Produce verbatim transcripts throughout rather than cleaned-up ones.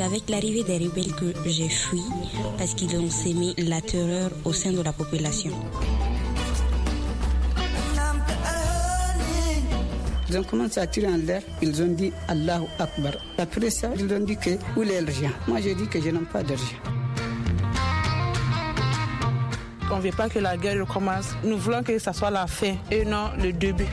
avec l'arrivée des rebelles que j'ai fui parce qu'ils ont sémé la terreur au sein de la population. Ils ont commencé à tirer en l'air, ils ont dit Allahu Akbar. Après ça, ils ont dit que où est l'argent? Moi j'ai dit que je n'ai pas d'argent. On ne veut pas que la guerre recommence. Nous voulons que ça soit la fin et non le début.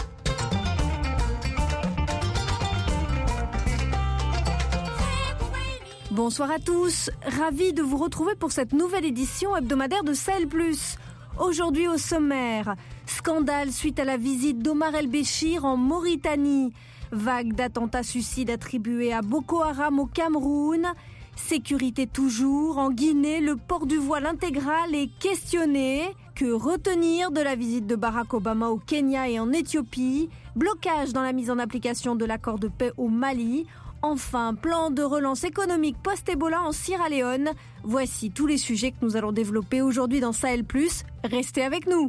Bonsoir à tous, ravi de vous retrouver pour cette nouvelle édition hebdomadaire de Sahel plus. Aujourd'hui au sommaire, scandale suite à la visite d'Omar El-Béchir en Mauritanie, vague d'attentats suicides attribués à Boko Haram au Cameroun, sécurité toujours, en Guinée, le port du voile intégral est questionné. Que retenir de la visite de Barack Obama au Kenya et en Éthiopie, blocage dans la mise en application de l'accord de paix au Mali. Enfin, plan de relance économique post-Ebola en Sierra Leone. Voici tous les sujets que nous allons développer aujourd'hui dans Sahel plus. Restez avec nous.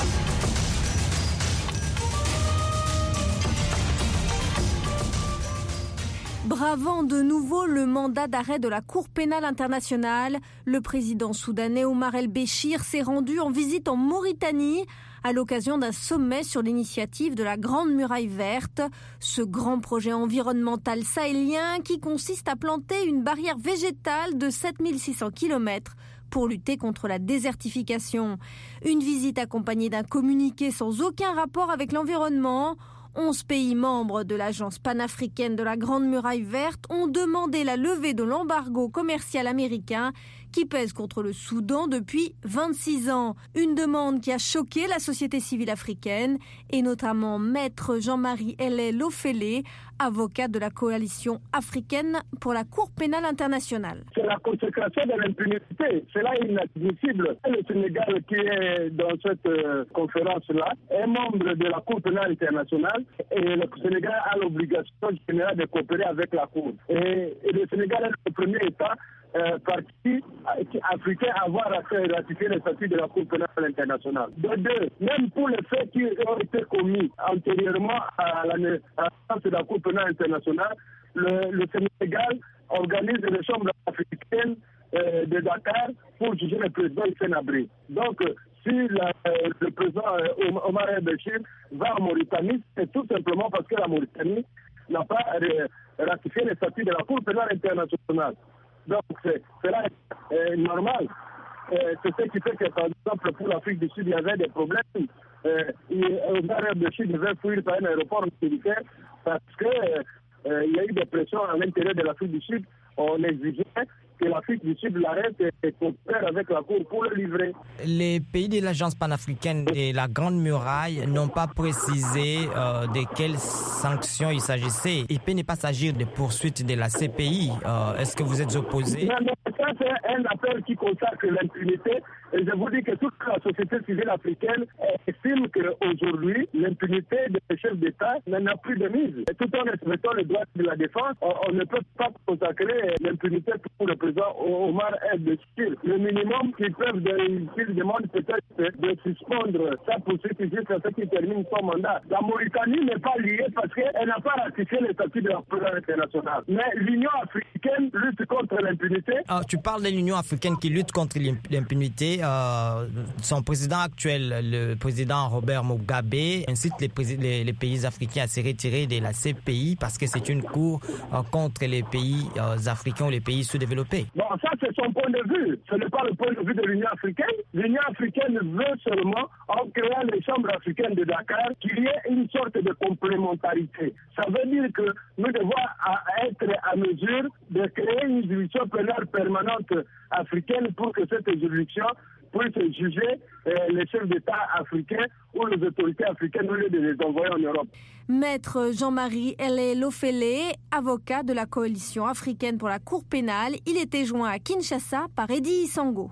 Bravant de nouveau le mandat d'arrêt de la Cour pénale internationale, le président soudanais Omar El-Béchir s'est rendu en visite en Mauritanie à l'occasion d'un sommet sur l'initiative de la Grande Muraille Verte, ce grand projet environnemental sahélien qui consiste à planter une barrière végétale de sept mille six cents kilomètres pour lutter contre la désertification. Une visite accompagnée d'un communiqué sans aucun rapport avec l'environnement. Onze pays membres de l'agence panafricaine de la Grande Muraille Verte ont demandé la levée de l'embargo commercial américain qui pèse contre le Soudan depuis vingt-six ans. Une demande qui a choqué la société civile africaine et notamment Maître Jean-Marie Hélé Lofélé, avocat de la coalition africaine pour la Cour pénale internationale. C'est la consécration de l'impunité. C'est là inadmissible. Le Sénégal qui est dans cette euh, conférence-là est membre de la Cour pénale internationale et le Sénégal a l'obligation générale de coopérer avec la Cour. Et, et le Sénégal est le premier État Euh, parti africain à avoir ratifié le statut de la Cour pénale internationale. De deux, même pour les faits qui ont été commis antérieurement à la naissance de la Cour pénale internationale, le, le Sénégal organise les chambres africaines euh, de Dakar pour juger le président Hissène Habré. Donc, si la, euh, le président euh, Omar El-Béchir va en Mauritanie, c'est tout simplement parce que la Mauritanie n'a pas euh, ratifié le statut de la Cour pénale internationale. Donc, c'est, c'est là euh, normal. Euh, c'est ce qui fait que, par exemple, pour l'Afrique du Sud, il y avait des problèmes. Euh, Omar El-Béchir devait fuir par un aéroport militaire parce qu'il euh, y a eu des pressions à l'intérieur de l'Afrique du Sud. On exigeait que l'Afrique du Sud l'arrête et coopère avec la Cour pour le livrer. Les pays de l'Agence panafricaine et la Grande Muraille n'ont pas précisé euh, de quelles sanctions il s'agissait. Il peut ne pas s'agir de poursuites de la C P I. Euh, est-ce que vous êtes opposé? Non, non, ça c'est un appel qui consacre l'impunité. Et je vous dis que toute la société civile africaine estime qu'aujourd'hui, l'impunité des chefs d'État n'a plus de mise. Et tout en respectant les droits de la défense, on, on ne peut pas consacrer l'impunité pour le président Omar El-Béchir. Le minimum qu'ils peuvent, qu'ils demandent peut-être de suspendre sa poursuite jusqu'à ce qu'il termine son mandat. La Mauritanie n'est pas liée parce qu'elle n'a pas ratifié le statut de la Cour internationale. Mais l'Union africaine lutte contre l'impunité. Ah, tu parles de l'Union africaine qui lutte contre l'impunité. Euh, son président actuel, le président Robert Mugabe, incite les, les, les pays africains à se retirer de la C P I parce que c'est une cour euh, contre les pays euh, africains ou les pays sous-développés. Bon, ça c'est son point de vue. Ce n'est pas le point de vue de l'Union africaine. L'Union africaine veut seulement, en créant les chambres africaines de Dakar, qu'il y ait une sorte de complémentarité. Ça veut dire que nous devons être à mesure de créer une juridiction pénale permanente africaine pour que cette juridiction puisse juger euh, les chefs d'État africains ou les autorités africaines au lieu de les envoyer en Europe. Maître Jean-Marie Hélé Lofélé, avocat de la coalition africaine pour la Cour pénale, il était joint à Kinshasa par Eddy Isango.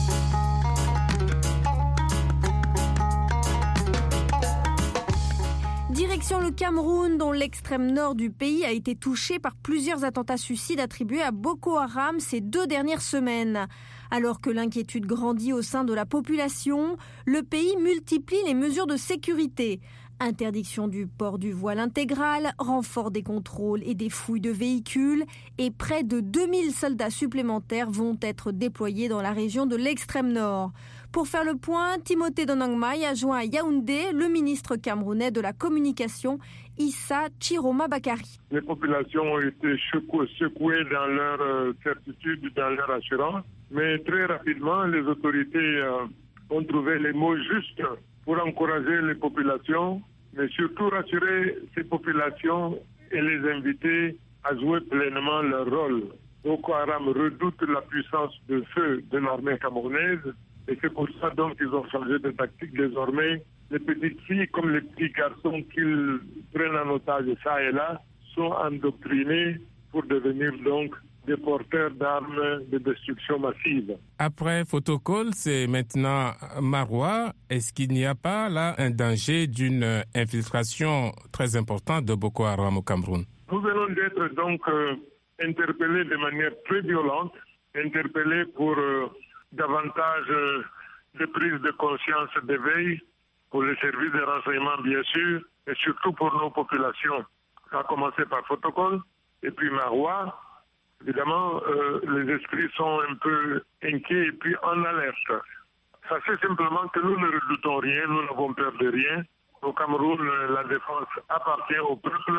Direction le Cameroun, dont l'extrême nord du pays a été touché par plusieurs attentats suicides attribués à Boko Haram ces deux dernières semaines. Alors que l'inquiétude grandit au sein de la population, le pays multiplie les mesures de sécurité. Interdiction du port du voile intégral, renfort des contrôles et des fouilles de véhicules et près de deux mille soldats supplémentaires vont être déployés dans la région de l'extrême nord. Pour faire le point, Timothée Donangmai a joint à Yaoundé le ministre camerounais de la communication, Issa Chiroma Bakary. Les populations ont été secouées dans leur euh, certitude, dans leur assurance, mais très rapidement, les autorités euh, ont trouvé les mots justes pour encourager les populations, mais surtout rassurer ces populations et les inviter à jouer pleinement leur rôle. Boko Haram redoute la puissance de feu de l'armée camerounaise et c'est pour ça donc qu'ils ont changé de tactique désormais. Les petites filles comme les petits garçons qu'ils prennent en otage ça et là sont endoctrinés pour devenir donc des porteurs d'armes de destruction massive. Après Fotokol, c'est maintenant Maroua. Est-ce qu'il n'y a pas là un danger d'une infiltration très importante de Boko Haram au Cameroun? Nous venons d'être donc euh, interpellés de manière très violente, interpellés pour euh, davantage euh, de prise de conscience, d'éveil pour les services de renseignement bien sûr, et surtout pour nos populations. Ça a commencé par Fotokol et puis Maroua. Évidemment, euh, les esprits sont un peu inquiets et puis en alerte. Sachez simplement que nous ne redoutons rien, nous n'avons peur de rien. Au Cameroun, la défense appartient au peuple.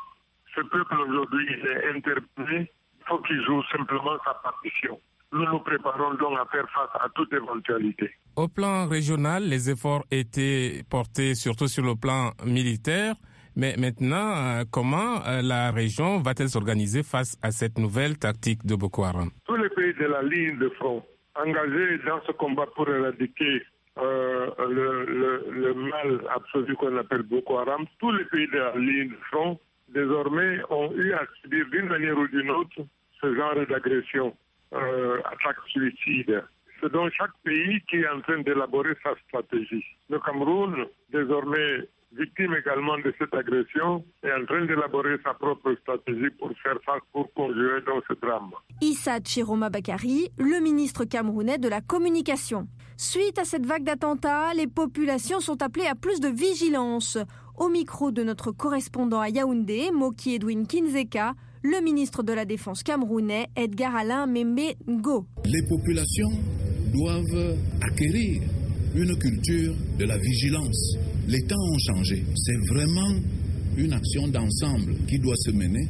Ce peuple aujourd'hui est interpellé. Il faut qu'il joue simplement sa partition. Nous nous préparons donc à faire face à toute éventualité. Au plan régional, les efforts étaient portés surtout sur le plan militaire. Mais maintenant, comment la région va-t-elle s'organiser face à cette nouvelle tactique de Boko Haram? Tous les pays de la ligne de front engagés dans ce combat pour éradiquer euh, le, le, le mal absolu qu'on appelle Boko Haram, tous les pays de la ligne de front désormais ont eu à subir d'une manière ou d'une autre ce genre d'agression, euh, attaque suicide. C'est donc chaque pays qui est en train d'élaborer sa stratégie. Le Cameroun, désormais victime également de cette agression, est en train d'élaborer sa propre stratégie pour faire face, pour conjurer dans ce drame. Issa Chiroma Bakary, le ministre camerounais de la communication. Suite à cette vague d'attentats, les populations sont appelées à plus de vigilance. Au micro de notre correspondant à Yaoundé, Moki Edwin Kinzeka, le ministre de la Défense camerounais, Edgar Alain Membe Ngo. Les populations doivent acquérir une culture de la vigilance. Les temps ont changé. C'est vraiment une action d'ensemble qui doit se mener.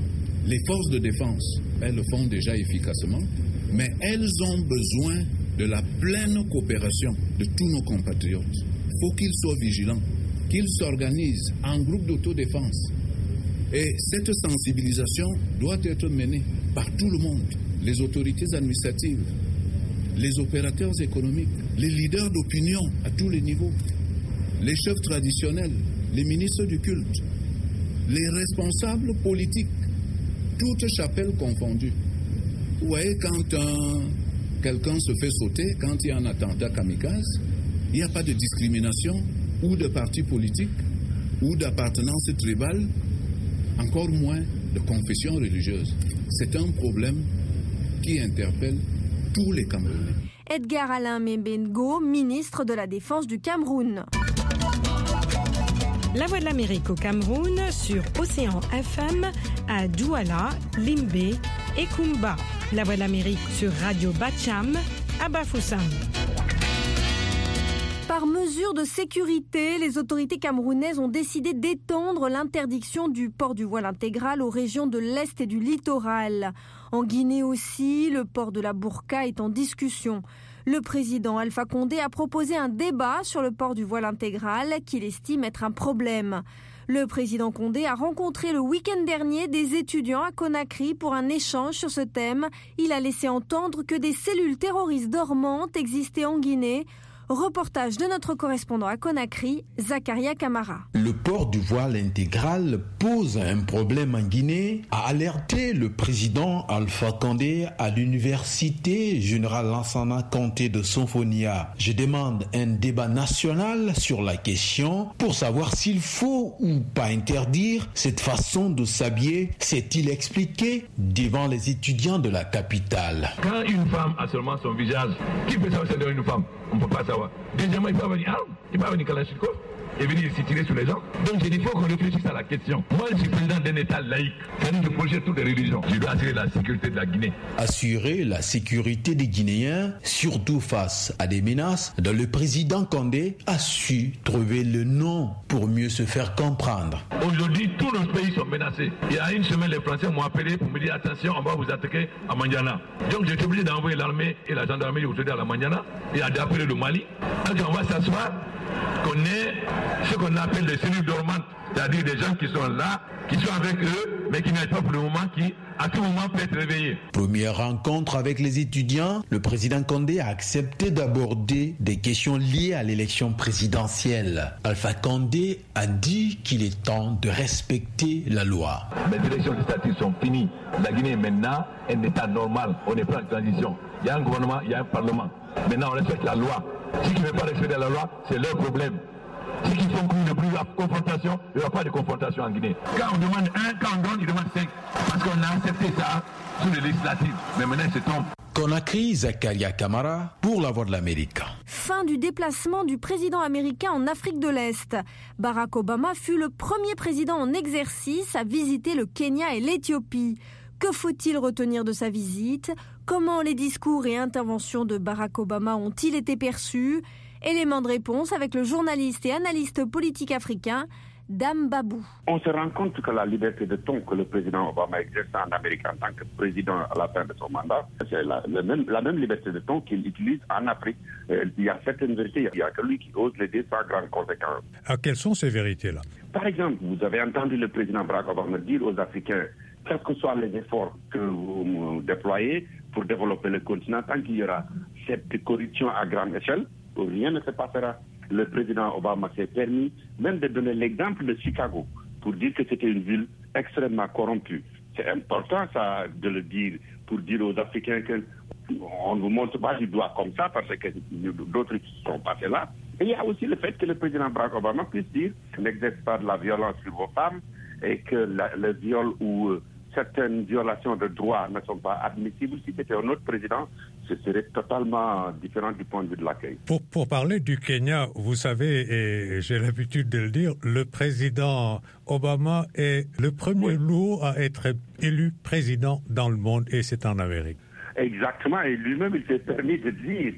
Les forces de défense, elles le font déjà efficacement, mais elles ont besoin de la pleine coopération de tous nos compatriotes. Il faut qu'ils soient vigilants, qu'ils s'organisent en groupe d'autodéfense. Et cette sensibilisation doit être menée par tout le monde, les autorités administratives, les opérateurs économiques, les leaders d'opinion à tous les niveaux, les chefs traditionnels, les ministres du culte, les responsables politiques, toutes chapelles confondues. Vous voyez, quand un, quelqu'un se fait sauter, quand il y a un attentat kamikaze, il n'y a pas de discrimination ou de parti politique ou d'appartenance tribale, encore moins de confession religieuse. C'est un problème qui interpelle tous les Camerounais. Edgar Alain Membe Ngo, ministre de la Défense du Cameroun. La Voix de l'Amérique au Cameroun sur Océan F M à Douala, Limbé et Kumba. La Voix de l'Amérique sur Radio Bacham à Bafoussam. Par mesure de sécurité, les autorités camerounaises ont décidé d'étendre l'interdiction du port du voile intégral aux régions de l'Est et du littoral. En Guinée aussi, le port de la burqa est en discussion. Le président Alpha Condé a proposé un débat sur le port du voile intégral qu'il estime être un problème. Le président Condé a rencontré le week-end dernier des étudiants à Conakry pour un échange sur ce thème. Il a laissé entendre que des cellules terroristes dormantes existaient en Guinée. Reportage de notre correspondant à Conakry, Zakaria Kamara. Le port du voile intégral pose un problème en Guinée, a alerté le président Alpha Condé à l'université générale Lansana Kanté de Sonfonia. Je demande un débat national sur la question pour savoir s'il faut ou pas interdire cette façon de s'habiller, s'est-il expliqué devant les étudiants de la capitale. Quand une femme a seulement son visage, qui peut savoir que c'est une femme? On ne peut pas savoir. Deuxièmement, il peut avoir une arme, il peut avoir une kalachnikov. et venir s'y tirer sur les gens. Donc j'ai dit, il faut qu'on réfléchisse à la question. Moi, je suis président d'un État laïque, c'est-à-dire que je projette toutes les religions. Je dois assurer la sécurité de la Guinée. Assurer la sécurité des Guinéens, surtout face à des menaces, dont le président Condé a su trouver le nom pour mieux se faire comprendre. Aujourd'hui, tous nos pays sont menacés. Il y a une semaine, les Français m'ont appelé pour me dire, attention, on va vous attaquer à Mandiana. Donc j'ai été obligé d'envoyer l'armée et la gendarmerie aujourd'hui à la Mandiana et à d'appeler le Mali. Donc on va s'asseoir, qu'on ait ce qu'on appelle des cellules dormantes, c'est-à-dire des gens qui sont là, qui sont avec eux, mais qui n'arrivent pas pour le moment, qui à tout moment peuvent être réveillés. Première rencontre avec les étudiants, le président Condé a accepté d'aborder des questions liées à l'élection présidentielle. Alpha Condé a dit qu'il est temps de respecter la loi. Les élections législatives sont finies. La Guinée est maintenant un État normal. On n'est pas en transition. Il y a un gouvernement, il y a un parlement. Maintenant, on respecte la loi. Ceux qui ne veulent pas respecter la loi, c'est leur problème. Ceux qui font qu'il n'y a plus de confrontation, il n'y aura pas de confrontation en Guinée. Quand on demande un, quand on donne, il demande cinq. Parce qu'on a accepté ça sous les législatives. Mais maintenant, c'est tombe. Conakry, Zakaria Kamara, pour la Voix de l'Amérique. Fin du déplacement du président américain en Afrique de l'Est. Barack Obama fut le premier président en exercice à visiter le Kenya et l'Éthiopie. Que faut-il retenir de sa visite ? Comment les discours et interventions de Barack Obama ont-ils été perçus ? Élément de réponse avec le journaliste et analyste politique africain Dame Babou. On se rend compte que la liberté de ton que le président Obama exerce en Amérique en tant que président à la fin de son mandat, c'est la, la, même, la même liberté de ton qu'il utilise en Afrique. Il y a certaines vérités, il n'y a que lui qui ose les dire sans grande conséquence. Ah, quelles sont ces vérités-là ? Par exemple, vous avez entendu le président Barack Obama dire aux Africains, quels que soient les efforts que vous déployez pour développer le continent, tant qu'il y aura cette corruption à grande échelle, rien ne se passera. Le président Obama s'est permis même de donner l'exemple de Chicago pour dire que c'était une ville extrêmement corrompue. C'est important ça de le dire pour dire aux Africains qu'on ne vous montre pas du doigt comme ça parce que d'autres sont passés là. Et il y a aussi le fait que le président Barack Obama puisse dire qu'il n'exerce pas de la violence sur vos femmes et que la, le viol ou euh, certaines violations de droits ne sont pas admissibles. Si c'était un autre président, ce serait totalement différent du point de vue de l'accueil. Pour, pour parler du Kenya, vous savez, et j'ai l'habitude de le dire, le président Obama est le premier oui. lourd à être élu président dans le monde, et c'est en Amérique. Exactement, et lui-même, il s'est permis de dire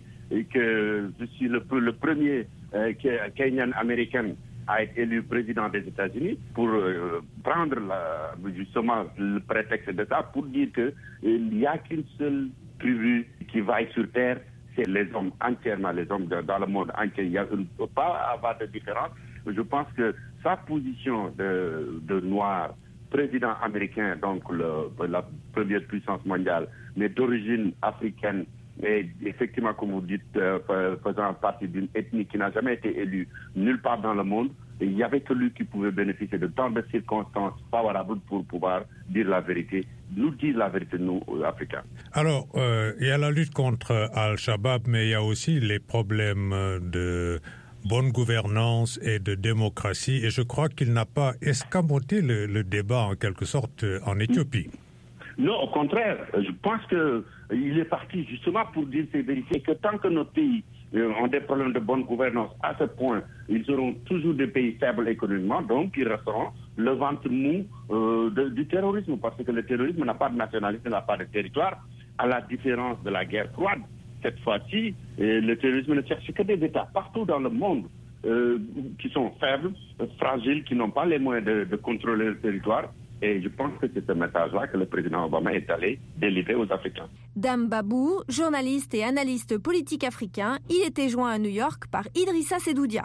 que je suis le, le premier euh, Kenyan américain à être élu président des États-Unis pour euh, prendre la, justement le prétexte de ça pour dire qu'il n'y a qu'une seule tribu qui vaille sur terre, c'est les hommes entièrement, les hommes de, dans le monde entier. Il ne peut pas avoir de différence. Je pense que sa position de, de noir, président américain, donc le, la première puissance mondiale, mais d'origine africaine, mais effectivement, comme vous dites, euh, faisant partie d'une ethnie qui n'a jamais été élue nulle part dans le monde, il n'y avait que lui qui pouvait bénéficier de tant de circonstances favorables pour pouvoir dire la vérité, nous dire la vérité, nous, Africains. Alors, euh, il y a la lutte contre Al-Shabaab, mais il y a aussi les problèmes de bonne gouvernance et de démocratie, et je crois qu'il n'a pas escamoté le, le débat, en quelque sorte, en Éthiopie. Non, au contraire, je pense qu'il est parti justement pour dire ces vérités, que tant que nos pays euh, ont des problèmes de bonne gouvernance à ce point, ils seront toujours des pays faibles économiquement, donc ils resteront le ventre mou euh, de, du terrorisme, parce que le terrorisme n'a pas de nationalité, n'a pas de territoire, à la différence de la guerre froide. Cette fois-ci, euh, le terrorisme ne cherche que des États partout dans le monde euh, qui sont faibles, fragiles, qui n'ont pas les moyens de, de contrôler le territoire. Et je pense que c'est ce message-là que le président Obama est allé délivrer aux Africains. Dame Babou, journaliste et analyste politique africain, il était joint à New York par Idrissa Sedoudia.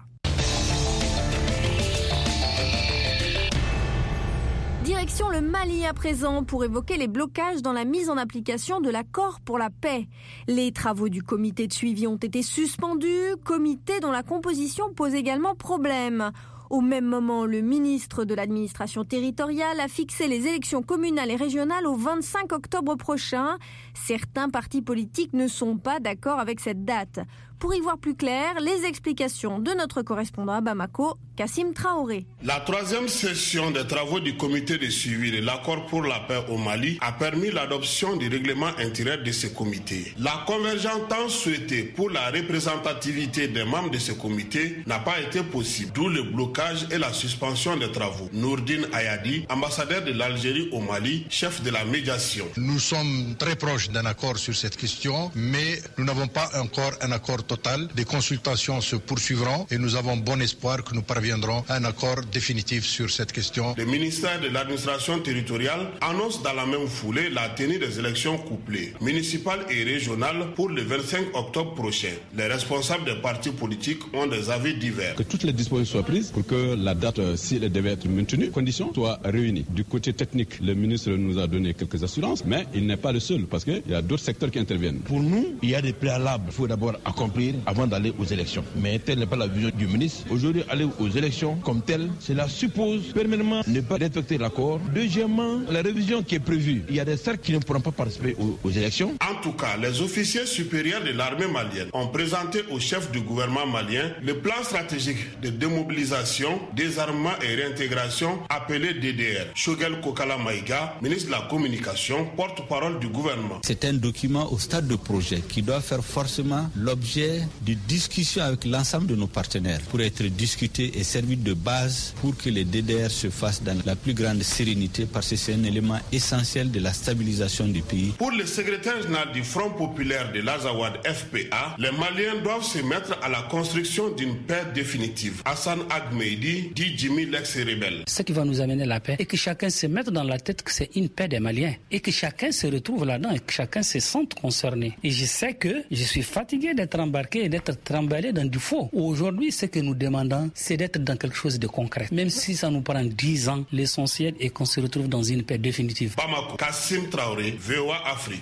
Direction le Mali à présent pour évoquer les blocages dans la mise en application de l'accord pour la paix. Les travaux du comité de suivi ont été suspendus, comité dont la composition pose également problème. Au même moment, le ministre de l'administration territoriale a fixé les élections communales et régionales au vingt-cinq octobre prochain. Certains partis politiques ne sont pas d'accord avec cette date. Pour y voir plus clair, les explications de notre correspondant à Bamako, Kassim Traoré. La troisième session des travaux du comité de suivi de l'accord pour la paix au Mali a permis l'adoption du règlement intérieur de ce comité. La convergence tant souhaitée pour la représentativité des membres de ce comité n'a pas été possible, d'où le blocage et la suspension des travaux. Nourdine Ayadi, ambassadeur de l'Algérie au Mali, chef de la médiation. Nous sommes très proches d'un accord sur cette question, mais nous n'avons pas encore un accord total. Des consultations se poursuivront et nous avons bon espoir que nous parviendrons à un accord définitif sur cette question. Le ministère de l'administration territoriale annonce dans la même foulée la tenue des élections couplées, municipales et régionales pour le vingt-cinq octobre prochain. Les responsables des partis politiques ont des avis divers. Que toutes les dispositions soient prises pour que la date, si elle devait être maintenue, conditions soient réunies. Du côté technique, le ministre nous a donné quelques assurances, mais il n'est pas le seul parce qu'il y a d'autres secteurs qui interviennent. Pour nous, il y a des préalables. Il faut d'abord accomplir avant d'aller aux élections. Mais telle n'est pas la vision du ministre. Aujourd'hui, aller aux élections comme tel, cela suppose premièrement ne pas respecter l'accord. Deuxièmement, la révision qui est prévue. Il y a des cercles qui ne pourront pas participer aux, aux élections. En tout cas, les officiers supérieurs de l'armée malienne ont présenté au chef du gouvernement malien le plan stratégique de démobilisation, désarmement et réintégration appelé D D R. Shogel Kokala Maïga, ministre de la Communication, porte-parole du gouvernement. C'est un document au stade de projet qui doit faire forcément l'objet de discussions avec l'ensemble de nos partenaires pour être discuté et servir de base pour que les D D R se fassent dans la plus grande sérénité parce que c'est un élément essentiel de la stabilisation du pays. Pour le secrétaire général du Front populaire de l'Azawad F P A, les Maliens doivent se mettre à la construction d'une paix définitive. Hassan Agmeidi dit Jimmy l'ex-rebelle. Ce qui va nous amener la paix et que chacun se mette dans la tête que c'est une paix des Maliens et que chacun se retrouve là-dedans et que chacun se sente concerné. Et je sais que je suis fatigué d'être embarqué et d'être tremballé dans du faux. Aujourd'hui, ce que nous demandons, c'est d'être dans quelque chose de concret. Même si ça nous prend dix ans, l'essentiel est qu'on se retrouve dans une paix définitive. Bamako, Kassim Traoré, V O A Afrique.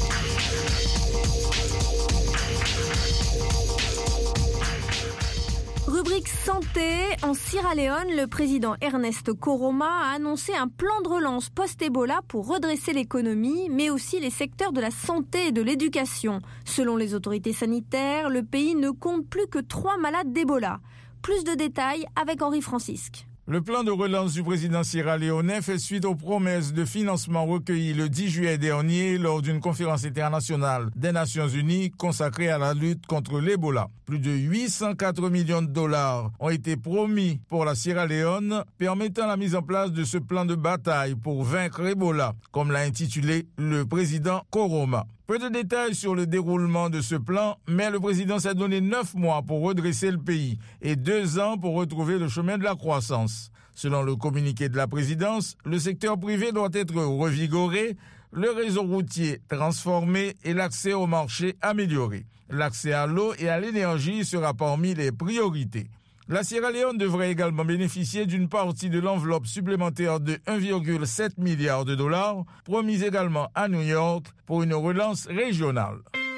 Rubrique santé, en Sierra Leone, le président Ernest Koroma a annoncé un plan de relance post-Ebola pour redresser l'économie, mais aussi les secteurs de la santé et de l'éducation. Selon les autorités sanitaires, le pays ne compte plus que trois malades d'Ebola. Plus de détails avec Henri Francisque. Le plan de relance du président sierra-léonais fait suite aux promesses de financement recueillies le dix juillet dernier lors d'une conférence internationale des Nations Unies consacrée à la lutte contre l'Ebola. Plus de huit cent quatre millions de dollars ont été promis pour la Sierra Leone, permettant la mise en place de ce plan de bataille pour vaincre Ebola, comme l'a intitulé le président Koroma. Peu de détails sur le déroulement de ce plan, mais le président s'est donné neuf mois pour redresser le pays et deux ans pour retrouver le chemin de la croissance. Selon le communiqué de la présidence, le secteur privé doit être revigoré, le réseau routier transformé et l'accès au marché amélioré. L'accès à l'eau et à l'énergie sera parmi les priorités. La Sierra Leone devrait également bénéficier d'une partie de l'enveloppe supplémentaire de un virgule sept milliard de dollars, promise également à New York pour une relance régionale.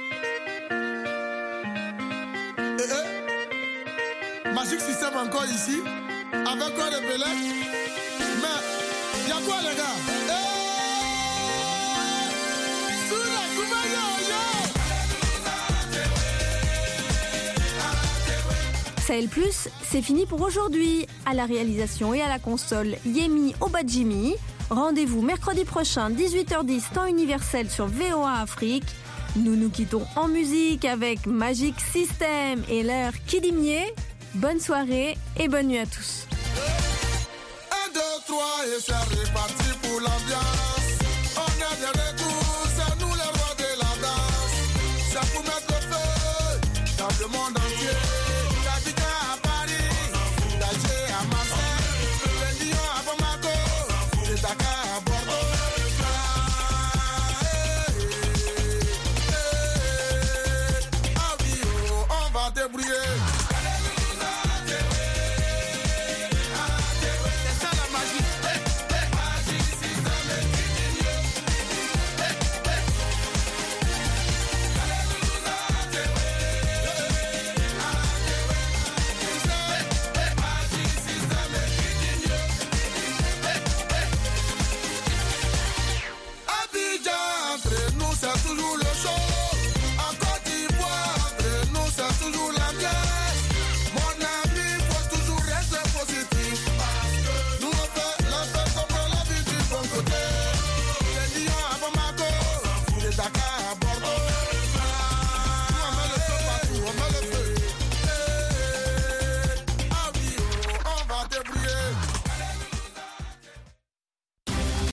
Eh, eh. Magic System encore ici, avec quoi de Belek. Mais, y'a quoi les gars? Eh, Sahel Plus, c'est fini pour aujourd'hui. À la réalisation et à la console, Yemi Obadjimi. Rendez-vous mercredi prochain, dix-huit heures dix, temps universel sur V O A Afrique. Nous nous quittons en musique avec Magic System et leur Kidimier. Bonne soirée et bonne nuit à tous. un, deux, trois et c'est reparti pour l'ambiance. On est de retour, c'est nous les rois de la danse. C'est pour mettre le feu dans le monde entier. Débrouiller.